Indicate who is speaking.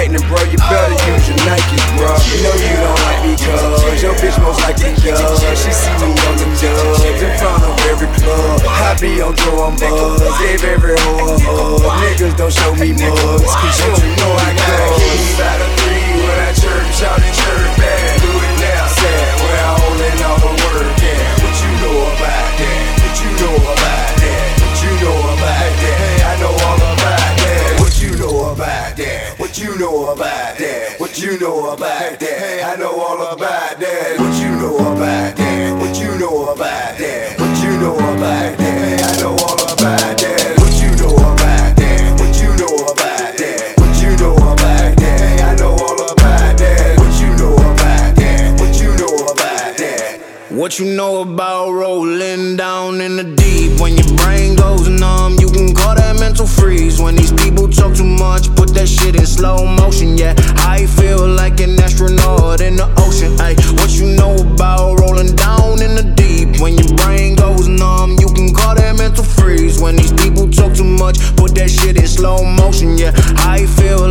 Speaker 1: then bro, you better use your Nikes, bro. You know you don't like me cause your bitch most likely does. She see me on the dubs in front of every club. I be on throwing buzz, gave every hoe a hug. Niggas don't show me mugs, cause you don't know I got keys by the three when I church out in church bag. Do it now, sad, where I holding all the work, yeah. What you know about that? What you know about that? What you know about that? Hey, I know all about that. What you know about that? What you know about that? What you know about that? Hey, I know all about that. What you know about that? What you know about that? What you know about that? Hey, I know all about that. What you know about that? What you know about that? What you know about that? Hey, I know all about that. What you know about that? What you know about that?
Speaker 2: What you know about rolling down in the deep? When your brain goes numb, you can call that mental freeze. When these people talk too much, put that shit in slow motion. Yeah, I feel like an astronaut in the ocean. Ay, what you know about rolling down in the deep? When your brain goes numb, you can call that mental freeze. When these people talk too much, put that shit in slow motion. Yeah, I feel